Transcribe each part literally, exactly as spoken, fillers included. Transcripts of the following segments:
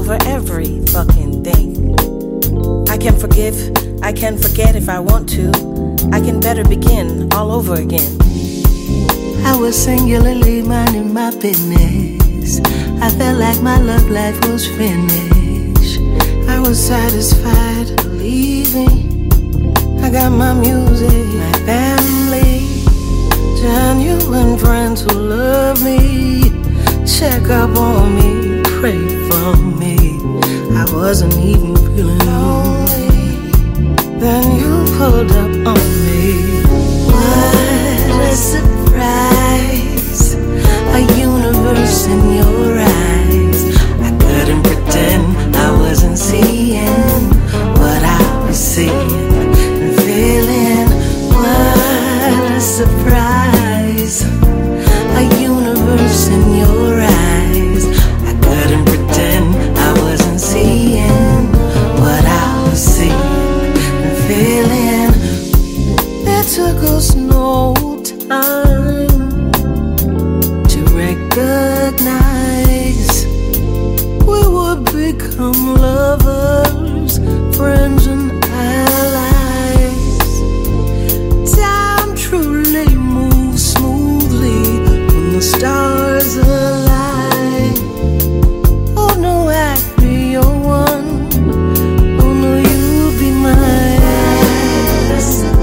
over every fucking thing. I can forgive, I can forget if I want to. I can better begin all over again. I was singularly minding my business. I felt like my love life was finished. I was satisfied leaving. I got my music, my family, genuine friends who love me. Check up on me, pray for me. I wasn't even feeling lonely. Then you pulled up on me. What a surprise, a universe in your eyes. I couldn't pretend I wasn't seeing what I was seeing and feeling. What a surprise, a universe in your eyes. I couldn't pretend I wasn't seeing what I was seeing and feeling. It took us no time to recognize we would become lovers, friends and allies. Time truly moves smoothly when the stars align. Oh no, I'd be your one. Oh no, you'd be mine. What a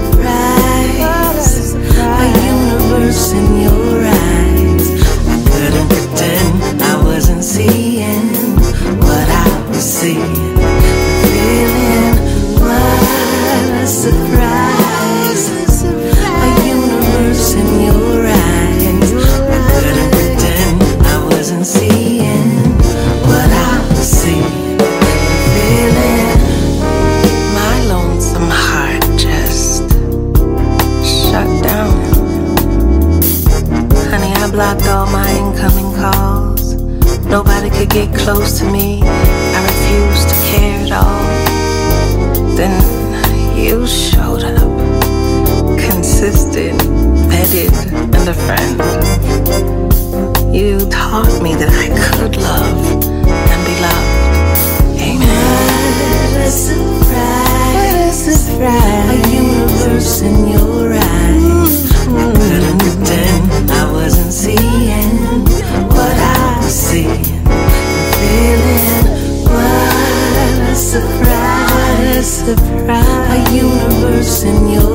surprise, a universe in your eyes. I couldn't pretend I wasn't seeing what I was seeing, feeling. What a surprise, a universe in your eyes. I couldn't pretend I wasn't seeing what I was seeing, feeling. My lonesome heart just shut down. Honey, I blocked all my incoming calls. Nobody could get close to me. I refused to care at all. Then you showed up, consistent, petted, and a friend. You taught me that I could love and be loved. Amen. What a surprise, what a surprise, a universe in your eyes. I couldn't pretend I wasn't seeing what I was seeing and feeling. What a surprise, a surprise, a universe in your